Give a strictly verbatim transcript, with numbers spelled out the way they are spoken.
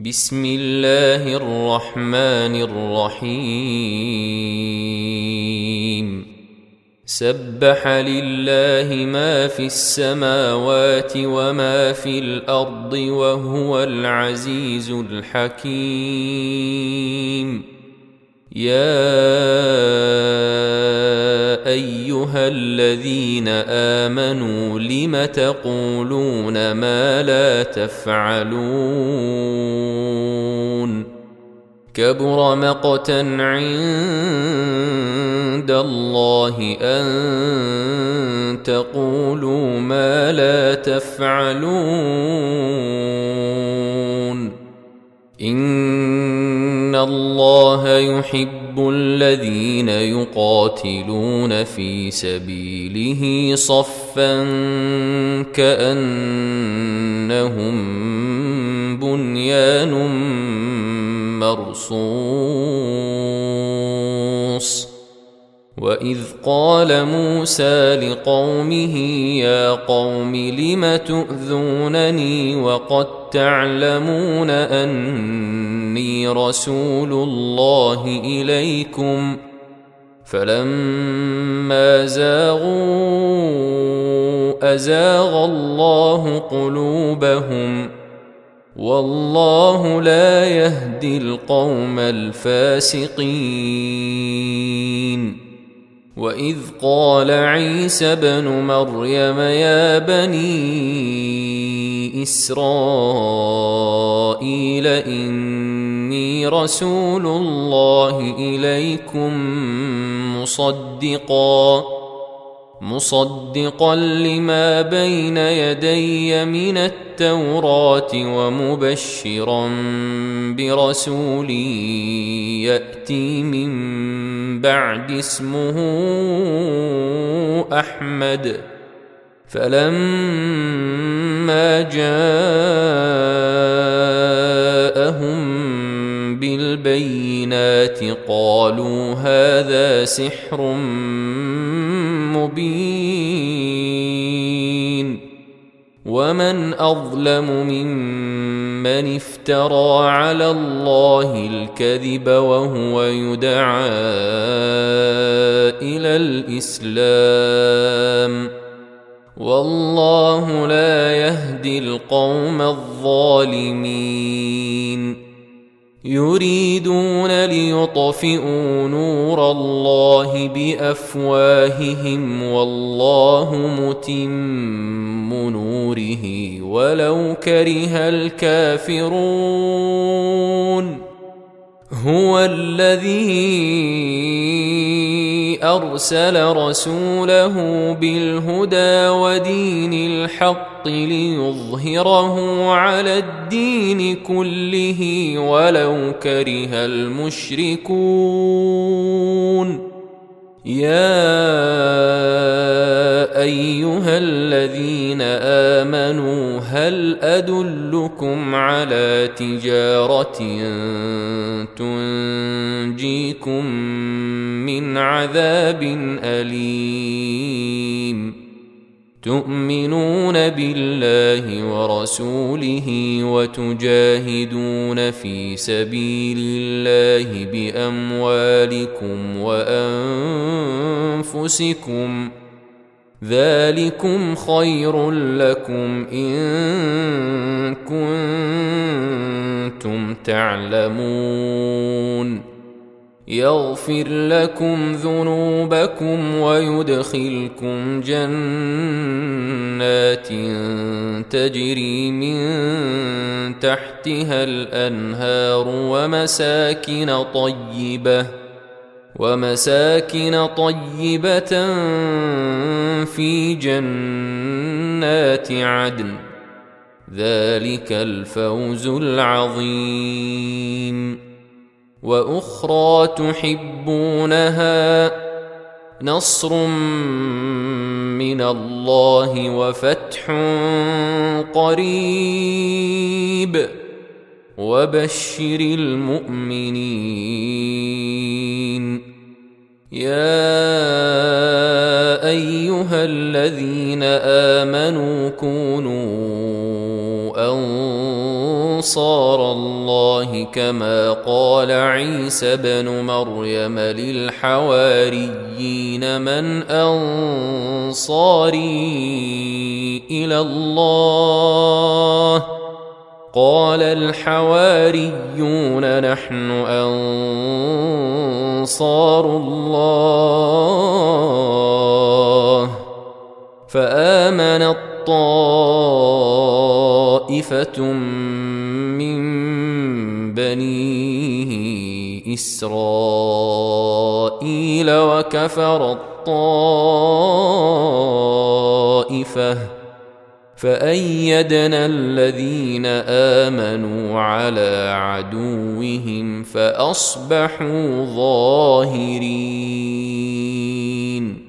بسم الله الرحمن الرحيم سبح لله ما في السماوات وما في الأرض وهو العزيز الحكيم. يا أيها الذين آمنوا لم تقولون ما لا تفعلون؟ كبر مقتا عند الله أن تقولوا ما لا تفعلون. إن الله يحب الذين يقاتلون في سبيله صفا كأنهم بنيان مرصوص. وإذ قال موسى لقومه يا قوم لم تؤذونني وقد تعلمون أني رسول الله إليكم؟ فلما زاغوا أزاغ الله قلوبهم والله لا يهدي القوم الفاسقين. وإذ قال عيسى ابن مريم يا بني إسرائيل إني رسول الله إليكم مصدقا مصدقا لما بين يدي من التوراة ومبشرا برسول يأتي من بعد اسمه أحمد. فلما جاءهم بالبينات قالوا هذا سحر مبين. ومن أظلم ممن افترى على الله الكذب وهو يدعى إلى الإسلام والله لا يهدي القوم الظالمين. يريدون ليطفئوا نور الله بأفواههم والله متم نوره ولو كره الكافرون. هو الذي أرسل رسوله بالهدى ودين الحق ليظهره على الدين كله ولو كره المشركون. يا أيها الذين آمنوا هل أدلكم على تجارة تنجيكم من عذاب أليم؟ تؤمنون بالله ورسوله وتجاهدون في سبيل الله بأموالكم وأنفسكم ذلكم خير لكم إن كنتم تعلمون. يغفر لكم ذنوبكم ويدخلكم جنات تجري من تحتها الأنهار ومساكن طيبة ومساكن طيبة في جنات عدن ذلك الفوز العظيم. وأخرى تحبونها نصر من الله وفتح قريب وبشر المؤمنين. يا أيها الذين آمنوا كونوا أنصار الله كما قال عيسى بن مريم للحواريين من أنصاري إلى الله قال الحواريون نحن أنصار الله فآمنت طائفة من بني إسرائيل وكفرت طائفة فأيدنا الذين آمنوا على عدوهم فأصبحوا ظاهرين